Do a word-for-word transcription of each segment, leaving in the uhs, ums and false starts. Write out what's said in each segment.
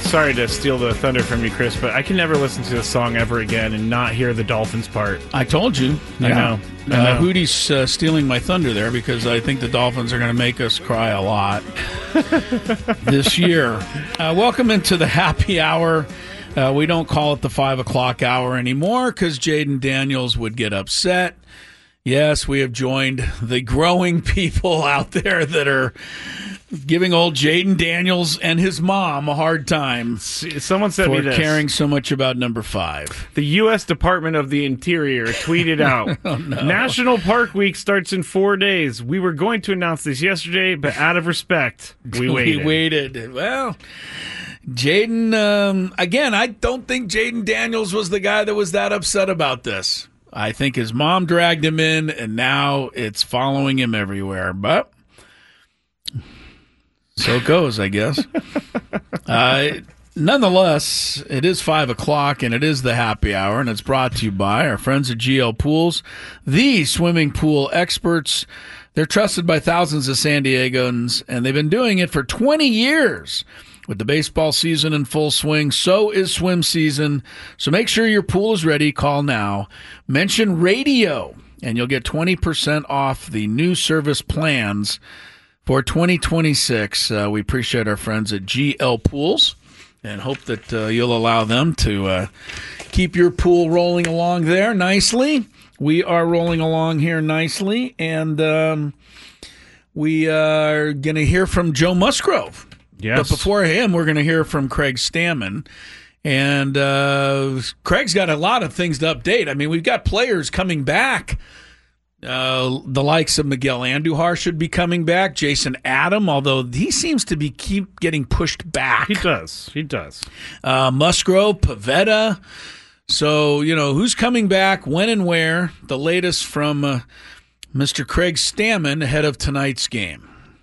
sorry to steal the thunder from you, Chris, but I can never listen to this song ever again and not hear the Dolphins part. I told you. I yeah. know. And I uh, know. Hootie's uh, stealing my thunder there because I think the Dolphins are going to make us cry a lot this year. Uh, welcome into the happy hour. Uh, we don't call it the five o'clock hour anymore because Jaden Daniels would get upset. Yes, we have joined the growing people out there that are giving old Jaden Daniels and his mom a hard time. Someone said for me this. caring so much about number five. The U S Department of the Interior tweeted out, oh, no. National Park Week starts in four days. We were going to announce this yesterday, but out of respect, we waited. we waited. Well, Jaden, um, again, I don't think Jaden Daniels was the guy that was that upset about this. I think his mom dragged him in, and now it's following him everywhere. But so it goes, I guess. uh, nonetheless, it is five o'clock, and it is the happy hour, and it's brought to you by our friends at G L Pools, the swimming pool experts. They're trusted by thousands of San Diegans, and they've been doing it for twenty years. With the baseball season in full swing, so is swim season. So make sure your pool is ready. Call now. Mention radio, and you'll get twenty percent off the new service plans for twenty twenty-six. Uh, we appreciate our friends at G L Pools and hope that uh, you'll allow them to uh, keep your pool rolling along there nicely. We are rolling along here nicely, and um, we are going to hear from Joe Musgrove. Yes. But before him, we're going to hear from Craig Stammen. And uh, Craig's got a lot of things to update. I mean, we've got players coming back. Uh, the likes of Miguel Andujar should be coming back. Jason Adam, although he seems to be keep getting pushed back. He does. He does. Uh, Musgrove, Pavetta. So, you know, who's coming back, when and where? The latest from uh, Mister Craig Stammen ahead of tonight's game.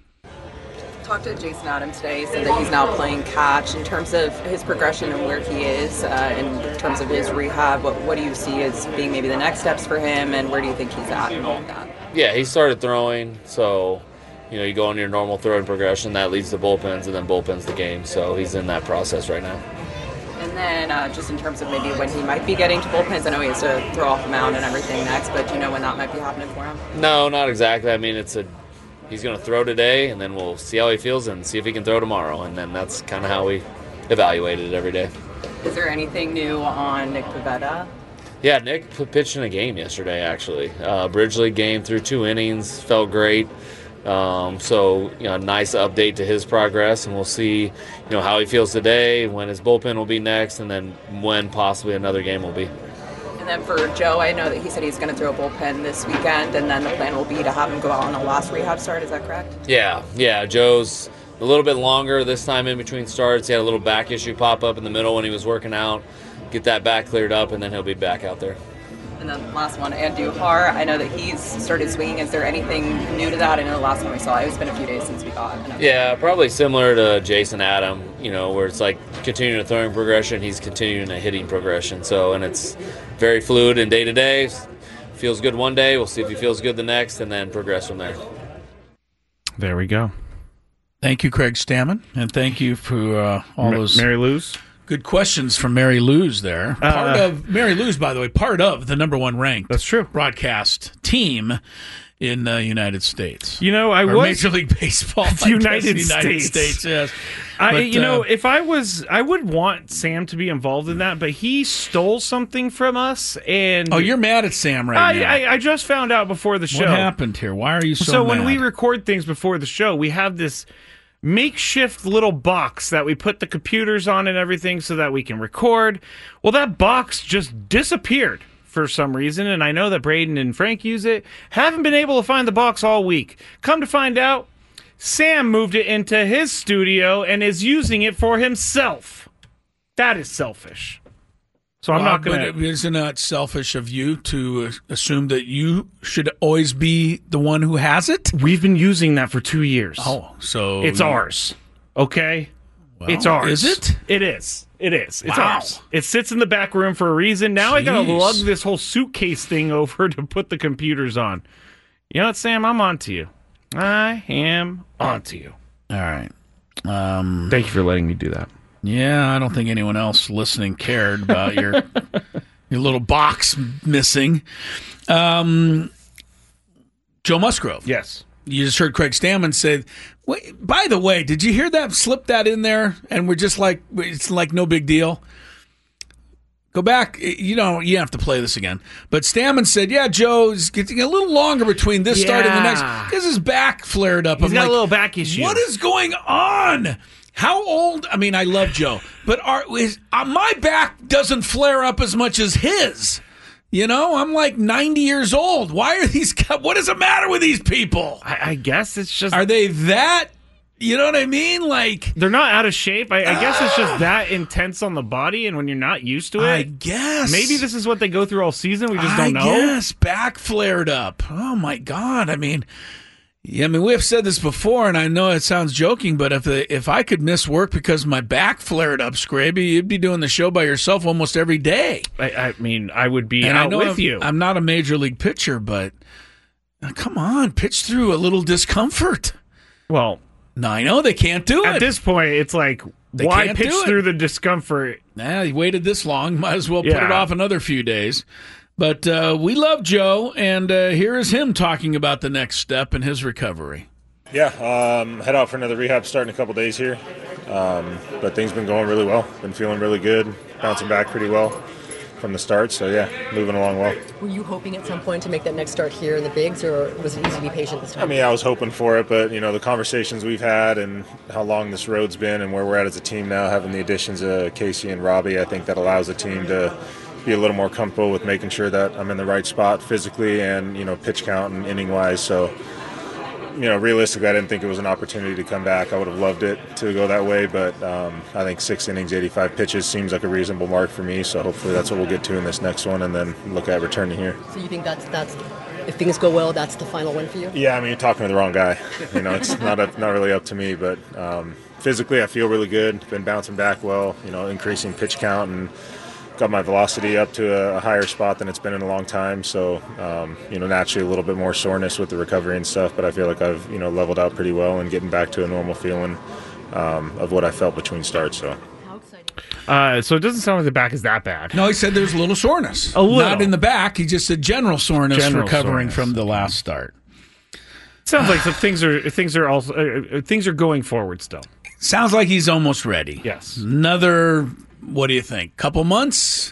Talked to Jason Adams today. He said that he's now playing catch. In terms of his progression and where he is, uh, in terms of his rehab, what, what do you see as being maybe the next steps for him, and where do you think he's at in all of that? Yeah, he started throwing, so you know you go on your normal throwing progression that leads to bullpens, and then bullpens the game. So he's in that process right now. And then uh, just in terms of maybe when he might be getting to bullpens, I know he has to throw off the mound and everything next, but do you know when that might be happening for him? No, not exactly. I mean, it's a he's going to throw today, and then we'll see how he feels and see if he can throw tomorrow. And then that's kind of how we evaluate it every day. Is there anything new on Nick Pivetta? Yeah, Nick p- pitched in a game yesterday, actually. Uh, Bridge League game, through two innings, felt great. Um, so, you know, nice update to his progress, and we'll see, you know, how he feels today, when his bullpen will be next, and then when possibly another game will be. And then for Joe, I know that he said he's going to throw a bullpen this weekend, and then the plan will be to have him go out on a last rehab start. Is that correct? Yeah, yeah. Joe's a little bit longer this time in between starts. He had a little back issue pop up in the middle when he was working out. Get that back cleared up, and then he'll be back out there. And then last one, Andujar. I know that he's started swinging. Is there anything new to that? I know the last time we saw it, it's been a few days since we got it. Yeah, probably similar to Jason Adam, you know, where it's like continuing a throwing progression, he's continuing a hitting progression. So, and it's very fluid and day to day. Feels good one day, we'll see if he feels good the next, and then progress from there. There we go. Thank you, Craig Stammen, and thank you for uh, all Ma- those Mary Lou's. good questions from Mary Lou's there. Part Uh, of Mary Lou's, by the way, part of the number one ranked That's true. broadcast team in the United States. You know, I Or was Major League Baseball. I guess, United United States. States, yes. I, But, you know, uh, if I was, I would want Sam to be involved in that, but he stole something from us, and oh, you're mad at Sam right I, now. I, I just found out before the show. What happened here? Why are you so So mad? when we record things before the show, we have this makeshift little box that we put the computers on and everything so that we can record. Well, that box just disappeared for some reason, and I know that Braden and Frank use it. Haven't been able to find the box all week. Come to find out, Sam moved it into his studio and is using it for himself. That is selfish. So I'm Well, not going but to... isn't it selfish of you to uh, assume that you should always be the one who has it? We've been using that for two years. Oh, so It's ours. Okay? Well, it's ours. Is it? It is. It is. It's Wow. ours. It sits in the back room for a reason. Now I got to Jeez. lug this whole suitcase thing over to put the computers on. You know what, Sam? I'm on to you. I am on to you. All right. Um, Thank you for letting me do that. Yeah, I don't think anyone else listening cared about your your little box missing. Um, Joe Musgrove. Yes. You just heard Craig Stammen say, wait, by the way, did you hear that? Slip that in there, and we're just like, it's like no big deal. Go back. You know, you have to play this again. But Stammen said, yeah, Joe's getting a little longer between this yeah. start and the next because his back flared up. He's I'm got like, a little back issue. What is going on? How old? I mean, I love Joe, but are, is, uh, my back doesn't flare up as much as his. You know, I'm like ninety years old. Why are these guys, what is the matter with these people? I, I guess it's just... Are they that, you know what I mean? Like... They're not out of shape. I, I guess it's just that intense on the body, and when you're not used to it... I guess. Maybe this is what they go through all season. We just don't know. I guess. Back flared up. Oh, my God. I mean... Yeah, I mean, we have said this before, and I know it sounds joking, but if if I could miss work because my back flared up, Scraby, you'd be doing the show by yourself almost every day. I, I mean, I would be and out I know with I'm, you. I'm not a major league pitcher, but uh, come on, pitch through a little discomfort. Well, no, I know they can't do it. At this point, it's like, they why can't pitch do it. through the discomfort? Nah, you waited this long. Might as well put Yeah. it off another few days. But uh, we love Joe, and uh, here is him talking about the next step in his recovery. Yeah, um, head out for another rehab starting in a couple days here. Um, but things been going really well. Been feeling really good, bouncing back pretty well from the start. So, yeah, moving along well. Were you hoping at some point to make that next start here in the bigs, or was it easy to be patient this time? I mean, I was hoping for it, but, you know, the conversations we've had and how long this road's been and where we're at as a team now, having the additions of Casey and Robbie, I think that allows the team to be a little more comfortable with making sure that I'm in the right spot physically and, you know, pitch count and inning-wise. So, you know, realistically, I didn't think it was an opportunity to come back. I would have loved it to go that way, but um, I think six innings, eighty-five pitches seems like a reasonable mark for me. So hopefully that's what we'll get to in this next one, and then look at returning here. So you think that's that's if things go well, that's the final win for you? Yeah, I mean, you're talking to the wrong guy. You know, it's not up, not really up to me, but um, physically, I feel really good. Been bouncing back well. You know, increasing pitch count and got my velocity up to a, a higher spot than it's been in a long time. So, um, you know, naturally a little bit more soreness with the recovery and stuff, but I feel like I've, you know, leveled out pretty well and getting back to a normal feeling um, of what I felt between starts. So. How exciting. Uh, so it doesn't sound like the back is that bad. No, he said there's a little soreness. A little. Not in the back. He just said general soreness General recovering soreness. from the last start. Sounds like some things are things are also uh, things are going forward still. Sounds like he's almost ready. Yes. Another, what do you think, couple months?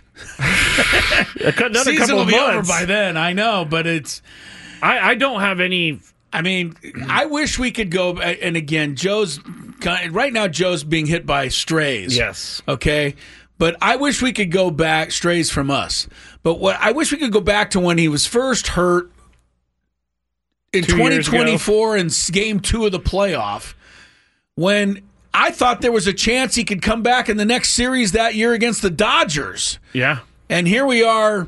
Another Season couple will of be over months. by then, I know, but it's... I, I don't have any. I mean, I wish we could go, and again, Joe's, right now Joe's being hit by strays. Yes. Okay? But I wish we could go back, strays from us. But what I wish we could go back to when he was first hurt in Two twenty years twenty-four in game two of the playoff, when I thought there was a chance he could come back in the next series that year against the Dodgers. Yeah. And here we are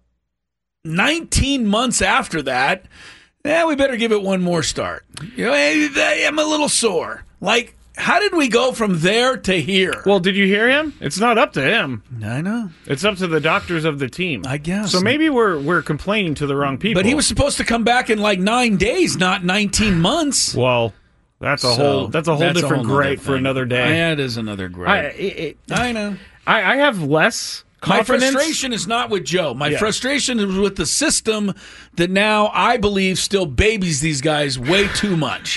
nineteen months after that. Yeah, we better give it one more start. You know, hey, I'm a little sore. Like, how did we go from there to here? Well, did you hear him? It's not up to him. I know. It's up to the doctors of the team. I guess. So maybe we're we're complaining to the wrong people. But he was supposed to come back in like nine days, not nineteen months. Well, that's a So, whole that's a whole that's different whole nother gripe for thing. another day. Yeah, it is another gripe. I, it, it, I know. I, I have less My confidence. frustration is not with Joe. My Yeah. frustration is with the system that now I believe still babies these guys way too much.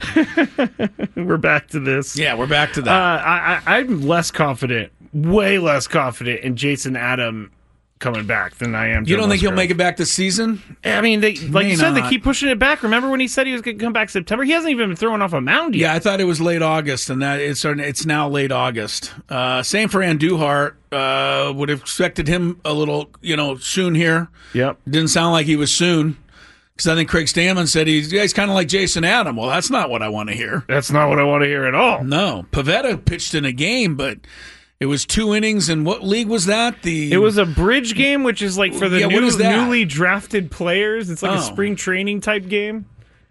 We're back to this. Yeah, we're back to Uh, that. I, I, I'm less confident, way less confident in Jason Adam coming back than I am. you don't think he'll make it back this season? I mean, they, like May you said, they not. keep pushing it back. Remember when he said he was going to come back September? He hasn't even been thrown off a mound yet. Yeah, I thought it was late August, and that it's it's now late August. Uh, same for Andujar. Uh, would have expected him a little, you know, soon here. Yep. It didn't sound like he was soon, because I think Craig Stammen said he's, yeah, he's kind of like Jason Adam. Well, that's not what I want to hear. That's not what I want to hear at all. No, Pivetta pitched in a game, but it was two innings. And what league was that? The It was a bridge game, which is like for the Yeah, what new, is that? newly drafted players. It's like Oh. a spring training type game.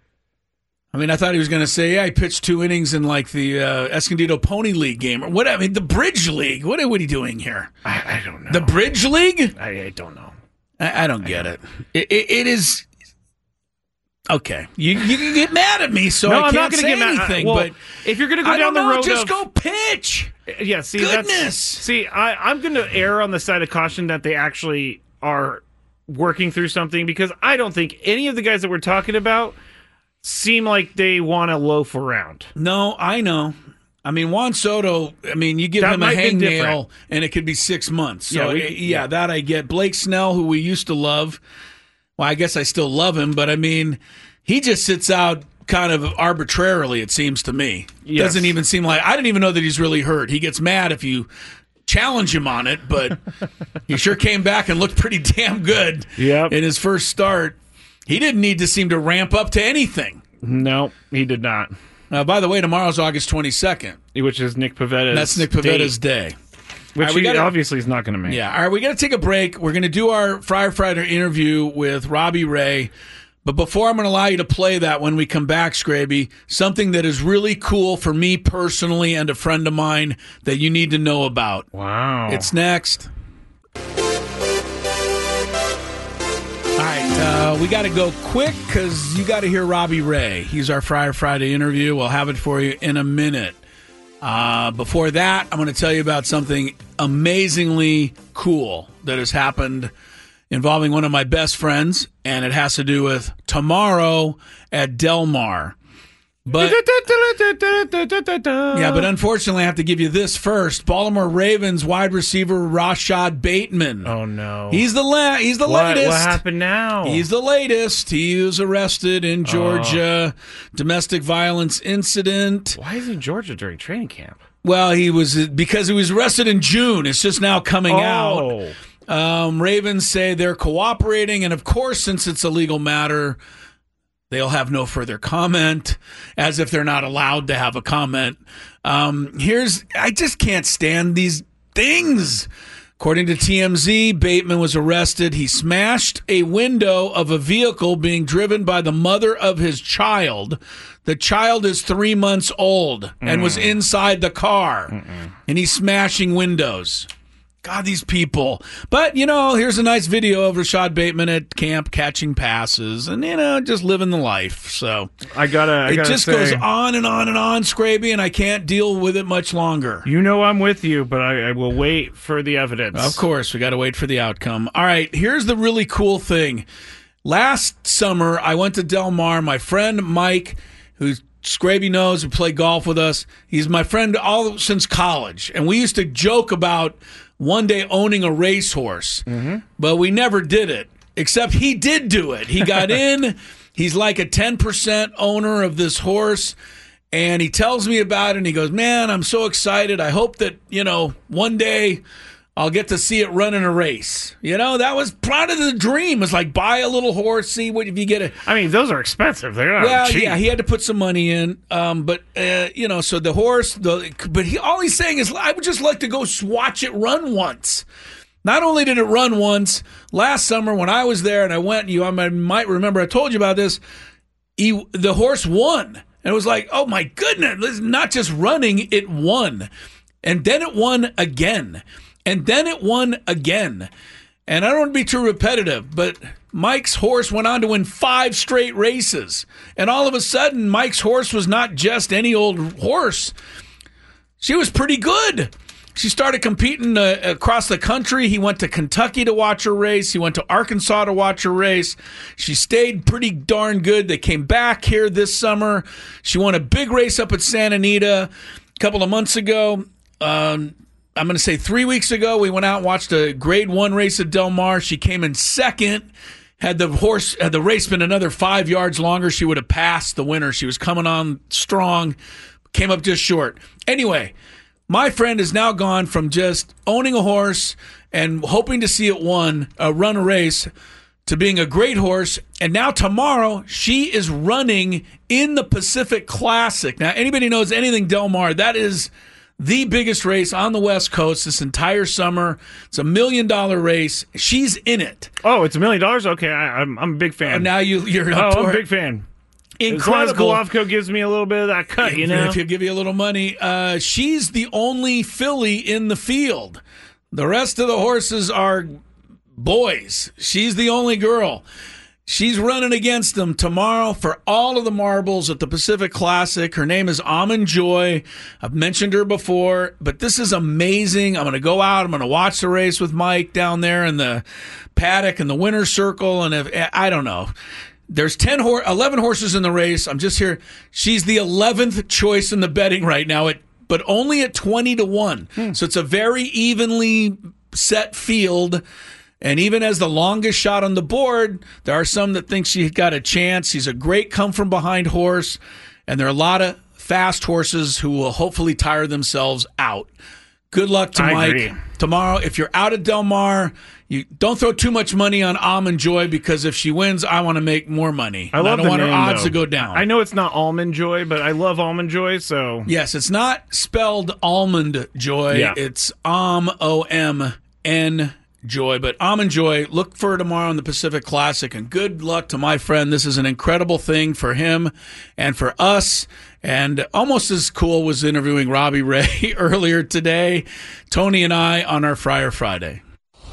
I mean, I thought he was going to say, yeah, I pitched two innings in like the uh, Escondido Pony League game or what? I mean, the Bridge League. What are what are you doing here? I, I don't know. The Bridge League? I, I don't know. I, I don't get it. It, it. It is. Okay, you you can get mad at me, so No, I I'm can't not gonna say get mad. anything. Well, but if you're going to go I down don't the know, road just of go pitch. yeah, see, Goodness. that's see, I, I'm going to err on the side of caution that they actually are working through something because I don't think any of the guys that we're talking about seem like they want to loaf around. No, I know. I mean, Juan Soto, I mean, you give That him a might be hangnail different. and it could be six months. So, Yeah, yeah, we- yeah, yeah. that I get. Blake Snell, who we used to love, well, I guess I still love him, but I mean, he just sits out kind of arbitrarily, it seems to me. Yes. Doesn't even seem like, I didn't even know that he's really hurt. He gets mad if you challenge him on it, but he sure came back and looked pretty damn good Yep. in his first start. He didn't need to seem to ramp up to anything. No, he did not. Uh, by the way, tomorrow's August twenty-second. Which is Nick Pavetta's That's Nick Pavetta's day. which All right, we he gotta- obviously is not going to make. Yeah. All right, we got to take a break. We're going to do our Friar Friday interview with Robbie Ray. But before I'm going to allow you to play that when we come back, Scraby, something that is really cool for me personally and a friend of mine that you need to know about. Wow. It's next. All right, uh, we got to go quick because you got to hear Robbie Ray. He's our Friar Friday interview. We'll have it for you in a minute. Uh, before that, I'm going to tell you about something amazingly cool that has happened involving one of my best friends, and it has to do with tomorrow at Del Mar. But yeah, but unfortunately, I have to give you this first. Baltimore Ravens wide receiver Rashad Bateman. Oh no. He's the la- he's the what, latest. what happened now? He's the latest. He was arrested in Georgia, domestic violence incident. Why is he in Georgia during training camp? Well, he was because he was arrested in June. It's just now coming out. Oh. Um, Ravens say they're cooperating, and of course, since it's a legal matter, they'll have no further comment, as if they're not allowed to have a comment. Um, here's, I just can't stand these things. According to T M Z, Bateman was arrested. He smashed a window of a vehicle being driven by the mother of his child. The child is three months old and was inside the car. Mm-mm. And he's smashing windows. God, these people. But, you know, here's a nice video of Rashad Bateman at camp catching passes and, you know, just living the life. So I gotta. I it gotta just say, goes on and on and on, Scraby, and I can't deal with it much longer. You know I'm with you, but I, I will wait for the evidence. Of course, we got to wait for the outcome. All right, here's the really cool thing. Last summer, I went to Del Mar. My friend Mike, who's Scraby knows, who played golf with us, he's my friend all since college. And we used to joke about one day owning a racehorse, mm-hmm. but we never did it, except he did do it. He got in. He's like a ten percent owner of this horse, and he tells me about it, and he goes, man, I'm so excited. I hope that, you know, one day I'll get to see it run in a race. You know, that was part of the dream. It's like buy a little horse, see what if you get it. I mean, those are expensive. They're not Well, cheap. yeah, he had to put some money in, um, but uh, you know, so the horse, the but he all he's saying is, I would just like to go watch it run once. Not only did it run once last summer when I was there, and I went, you I might remember I told you about this. He, the horse won, and it was like, oh my goodness, it's not just running, it won, and then it won again. And then it won again. And I don't want to be too repetitive, but Mike's horse went on to win five straight races. And all of a sudden, Mike's horse was not just any old horse. She was pretty good. She started competing uh, across the country. He went to Kentucky to watch her race. He went to Arkansas to watch her race. She stayed pretty darn good. They came back here this summer. She won a big race up at Santa Anita a couple of months ago. Um, I'm going to say three weeks ago, we went out and watched a grade one race at Del Mar. She came in second. Had the horse, had the race been another five yards longer, she would have passed the winner. She was coming on strong, came up just short. Anyway, my friend has now gone from just owning a horse and hoping to see it won, uh, run a race, to being a great horse. And now tomorrow, she is running in the Pacific Classic. Now, anybody knows anything Del Mar, that is the biggest race on the West Coast this entire summer. It's a million dollar race. She's in it. Oh, it's a million dollars? Okay, I, I'm I'm a big fan. And now you, you're oh, up I'm for a it. big fan. Incredible. As long as Golovkin gives me a little bit of that cut, you know? If he'll give you a little money. Uh, she's the only filly in the field. The rest of the horses are boys. She's the only girl. She's running against them tomorrow for all of the marbles at the Pacific Classic. Her name is Almond Joy. I've mentioned her before, but this is amazing. I'm going to go out. I'm going to watch the race with Mike down there in the paddock and the winner's circle. And if I don't know. There's ten, hor- eleven horses in the race. I'm just here. She's the eleventh choice in the betting right now, at, but only at twenty to one. Hmm. So it's a very evenly set field. And even as the longest shot on the board, there are some that think she's got a chance. She's a great come-from-behind horse, and there are a lot of fast horses who will hopefully tire themselves out. Good luck to I Mike. Agree. Tomorrow, if you're out at Del Mar, you don't throw too much money on Almond Joy, because if she wins, I want to make more money. I And love I don't the want name, her odds though. to go down. I know it's not Almond Joy, but I love Almond Joy, so... Yes, it's not spelled Almond Joy. Yeah. It's Om, O M N Joy. But Almond Joy, look for her tomorrow in the Pacific Classic, and good luck to my friend. This is an incredible thing for him and for us. And almost as cool was interviewing Robbie Ray earlier today. Tony and I on our Friar Friday.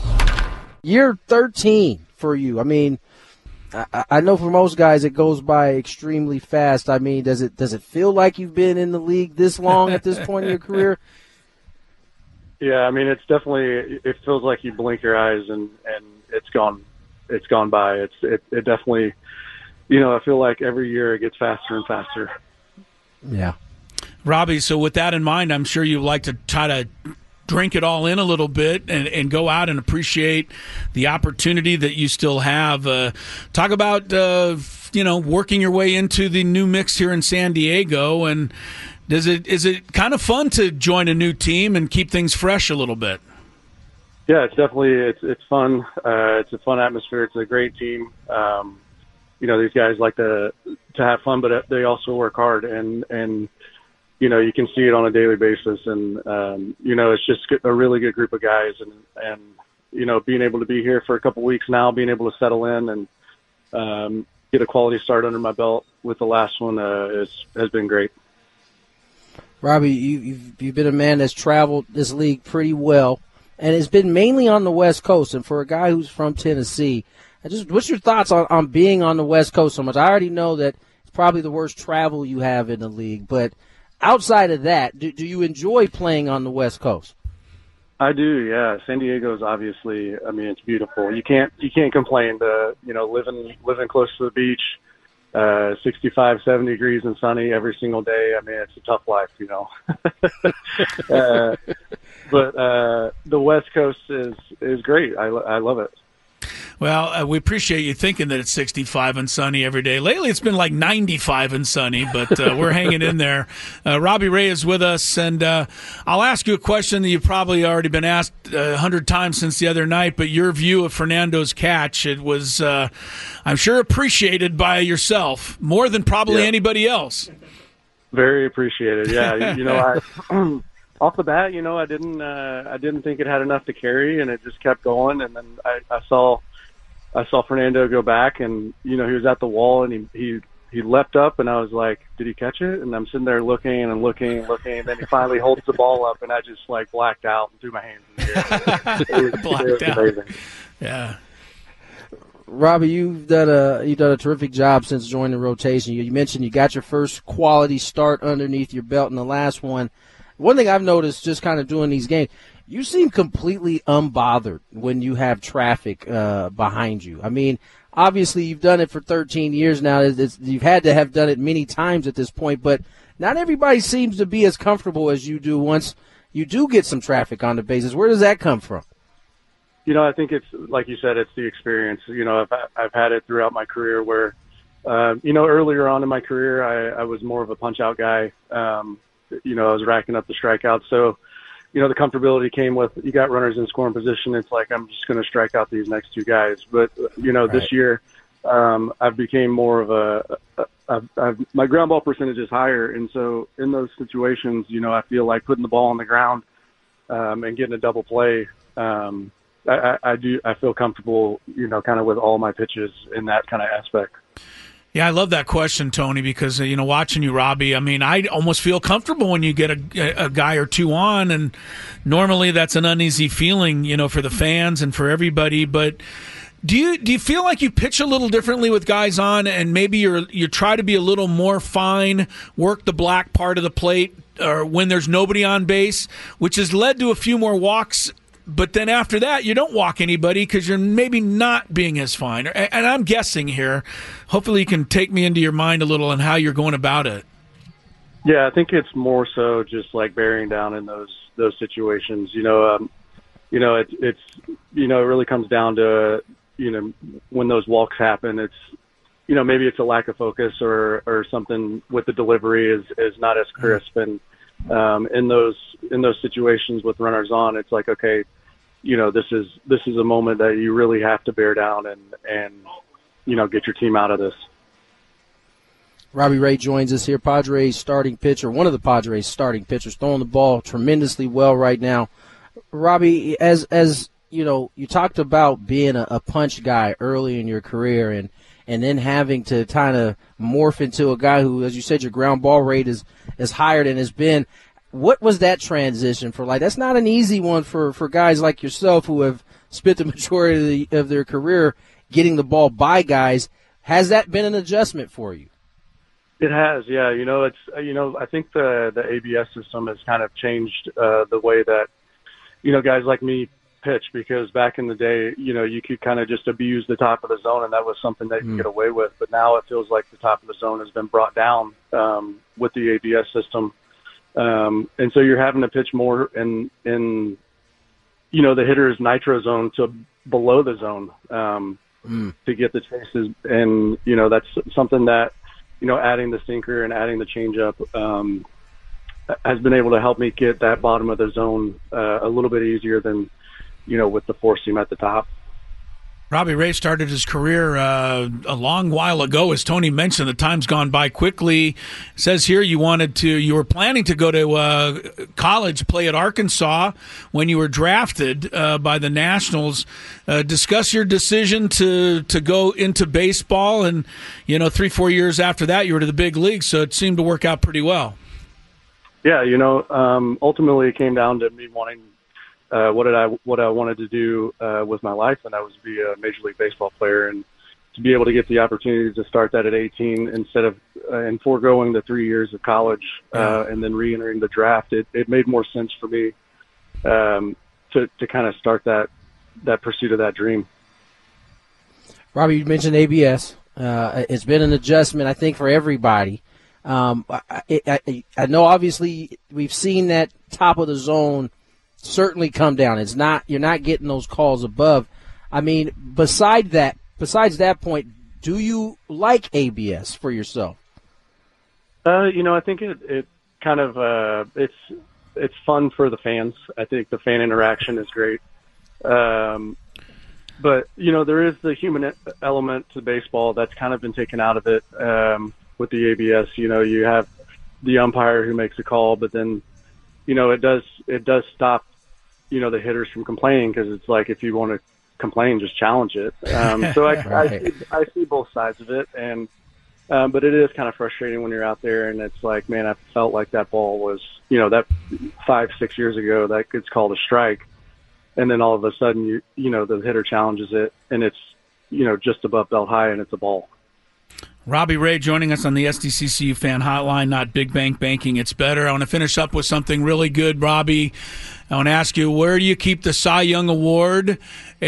Year thirteen for you. I mean, I, I know for most guys it goes by extremely fast. I mean, does it does it feel like you've been in the league this long at this point in your career? Yeah, I mean, it's definitely, it feels like you blink your eyes and, and it's gone, it's gone by. It's, it, it definitely, you know, I feel like every year it gets faster and faster. Yeah. Robbie, so with that in mind, I'm sure you like to try to drink it all in a little bit and, and go out and appreciate the opportunity that you still have. Uh, talk about, uh, you know, working your way into the new mix here in San Diego, and Does it is it kind of fun to join a new team and keep things fresh a little bit? Yeah, it's definitely it's it's fun. Uh, it's a fun atmosphere. It's a great team. Um, you know, these guys like to to have fun, but they also work hard, and and you know you can see it on a daily basis. And um, you know, it's just a really good group of guys, and and you know, being able to be here for a couple weeks now, being able to settle in and um, get a quality start under my belt with the last one uh, is has been great. Robbie, you, you've, you've been a man that's traveled this league pretty well, and it's been mainly on the West Coast. And for a guy who's from Tennessee, I just what's your thoughts on, on being on the West Coast so much? I already know that it's probably the worst travel you have in the league, but outside of that, do, do you enjoy playing on the West Coast? I do, yeah. San Diego is obviously, I mean, it's beautiful. You can't you can't complain. To you know, living living close to the beach. Uh, sixty-five, seventy degrees and sunny every single day. I mean, it's a tough life, you know. uh, but uh, the West Coast is is great. I, I love it. Well, uh, we appreciate you thinking that it's sixty-five and sunny every day. Lately, it's been like ninety-five and sunny, but uh, we're hanging in there. Uh, Robbie Ray is with us, and uh, I'll ask you a question that you've probably already been asked a hundred times since the other night, but your view of Fernando's catch, it was, uh, I'm sure, appreciated by yourself more than probably yeah. anybody else. Very appreciated, yeah. you know, I... Off the bat, you know, I didn't, uh, I didn't think it had enough to carry, and it just kept going. And then I, I saw, I saw Fernando go back, and you know, he was at the wall, and he, he, he leapt up, and I was like, "Did he catch it?" And I'm sitting there looking and looking and looking, and then he finally holds the ball up, and I just like blacked out and threw my hands in the air. It was, blacked it was out. amazing. Yeah. Robbie, you've done a you've done a terrific job since joining the rotation. You, you mentioned you got your first quality start underneath your belt in the last one. One thing I've noticed just kind of doing these games, you seem completely unbothered when you have traffic uh, behind you. I mean, obviously you've done it for thirteen years now. It's, you've had to have done it many times at this point, but not everybody seems to be as comfortable as you do once you do get some traffic on the bases. Where does that come from? You know, I think it's, like you said, it's the experience. You know, I've, I've had it throughout my career where, uh, you know, earlier on in my career, I, I was more of a punch-out guy. Um, you know, I was racking up the strikeouts. So, you know, the comfortability came with, you got runners in scoring position. It's like, I'm just going to strike out these next two guys. But, you know, right. this year, um, I've became more of a, a, a, a, my ground ball percentage is higher. And so in those situations, you know, I feel like putting the ball on the ground, um, and getting a double play, um, I, I do, I feel comfortable, you know, kind of with all my pitches in that kind of aspect. Yeah, I love that question, Tony, because, uh, you know, watching you, Robbie, I mean, I almost feel comfortable when you get a, a guy or two on, and normally that's an uneasy feeling, you know, for the fans and for everybody. But Do you do you feel like you pitch a little differently with guys on, and maybe you're you try to be a little more fine, work the black part of the plate, or when there's nobody on base, which has led to a few more walks? But then after that, you don't walk anybody because you're maybe not being as fine. And I'm guessing here. Hopefully, you can take me into your mind a little on how you're going about it. Yeah, I think it's more so just like bearing down in those those situations. You know, um, you know, it, it's you know, it really comes down to you know when those walks happen. It's you know maybe it's a lack of focus or or something with the delivery is is not as crisp. And um, in those in those situations with runners on, it's like okay. You know, this is this is a moment that you really have to bear down and, and you know, get your team out of this. Robbie Ray joins us here, Padres starting pitcher, one of the Padres starting pitchers, throwing the ball tremendously well right now. Robbie, as as you know, you talked about being a, a punch guy early in your career and, and then having to kind of morph into a guy who, as you said, your ground ball rate is, is higher than has been. What was that transition for like? That's not an easy one for, for guys like yourself who have spent the majority of, the, of their career getting the ball by guys. Has that been an adjustment for you? It has, yeah. You know, it's you know, I think the the A B S system has kind of changed uh, the way that you know guys like me pitch because back in the day, you know, you could kind of just abuse the top of the zone and that was something that you mm. could get away with. But now it feels like the top of the zone has been brought down um, with the A B S system. Um, and so you're having to pitch more in, in, you know, the hitter's nitro zone to below the zone, um, mm. to get the chases. And, you know, that's something that, you know, adding the sinker and adding the changeup, um, has been able to help me get that bottom of the zone, uh, a little bit easier than, you know, with the four seam at the top. Robbie Ray started his career uh, a long while ago. As Tony mentioned, the time's gone by quickly. It says here you wanted to, you were planning to go to uh, college, play at Arkansas when you were drafted uh, by the Nationals. Uh, discuss your decision to to go into baseball, and you know, three four years after that, you were to the big leagues. So it seemed to work out pretty well. Yeah, you know, um, ultimately it came down to me wanting. Uh, what did I what I wanted to do uh, with my life, and that was to be a Major League Baseball player, and to be able to get the opportunity to start that at eighteen instead of uh, and foregoing the three years of college uh, and then re-entering the draft, it, it made more sense for me um, to to kind of start that that pursuit of that dream. Robbie, you mentioned A B S. Uh, it's been an adjustment, I think, for everybody. Um, I, I, I know, obviously, we've seen that top of the zone certainly come down. It's not you're not getting those calls above. I mean, beside that, besides that point, do you like A B S for yourself? Uh, you know, I think it it kind of uh, it's it's fun for the fans. I think the fan interaction is great. Um, but you know, there is the human element to baseball that's kind of been taken out of it um, with the A B S. You know, you have the umpire who makes a call, but then you know, it does it does stop, you know, the hitters from complaining because it's like if you want to complain, just challenge it. Um, so I, right. I, see, I see both sides of it, and um, but it is kind of frustrating when you're out there and it's like, man, I felt like that ball was, you know, that five six years ago that gets called a strike, and then all of a sudden you you know the hitter challenges it and it's you know just above belt high and it's a ball. Robbie Ray joining us on the S D C C U Fan Hotline, not Big Bank Banking. It's better. I want to finish up with something really good, Robbie. I want to ask you, where do you keep the Cy Young Award?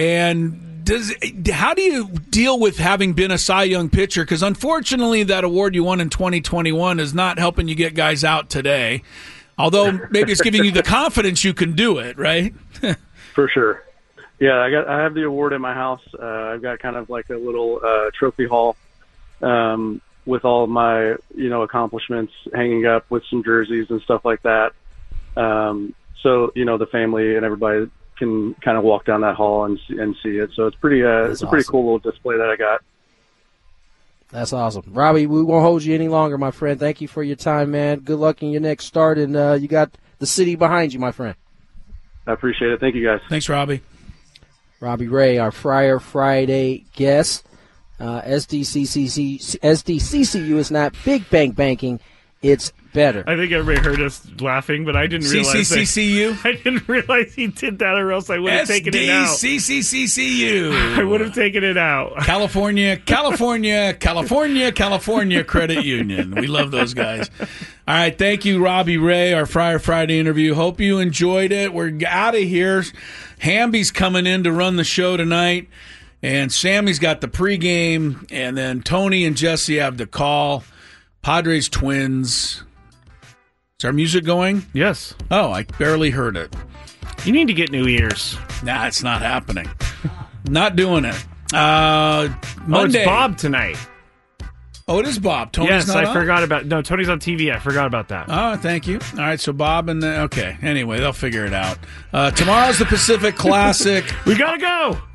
And does how do you deal with having been a Cy Young pitcher? Because unfortunately, that award you won in twenty twenty-one is not helping you get guys out today. Although maybe it's giving you the confidence you can do it, right? For sure. Yeah, I got. I have the award in my house. Uh, I've got kind of like a little uh, trophy hall. Um, with all of my, you know, accomplishments hanging up with some jerseys and stuff like that. Um, so, you know, the family and everybody can kind of walk down that hall and and see it. So it's pretty, uh, That's it's a awesome. pretty cool little display that I got. That's awesome. Robbie, we won't hold you any longer, my friend. Thank you for your time, man. Good luck in your next start. And, uh, you got the city behind you, my friend. I appreciate it. Thank you, guys. Thanks, Robbie. Robbie Ray, our Friar Friday guest. Uh, S D C C C, S D C C U is not Big Bank Banking. It's better. I think everybody heard us laughing, but I didn't realize C C C C U? that. I didn't realize he did that, or else I would have taken it out. S D C C C U. I would have taken it out. California, California, California, California Credit Union. We love those guys. All right, thank you, Robbie Ray, our Friar Friday interview. Hope you enjoyed it. We're out of here. Hamby's coming in to run the show tonight, and Sammy's got the pregame, and then Tony and Jesse have the call. Padres Twins. Is our music going? Yes. Oh, I barely heard it. You need to get new ears. Nah, it's not happening. Not doing it. Uh, Monday. Oh, it's Bob tonight. Oh, it is Bob. Tony's yes, not I on? forgot about. No, Tony's on T V. I forgot about that. Oh, thank you. All right, so Bob and the, okay. Anyway, they'll figure it out. Uh, tomorrow's the Pacific Classic. We gotta go.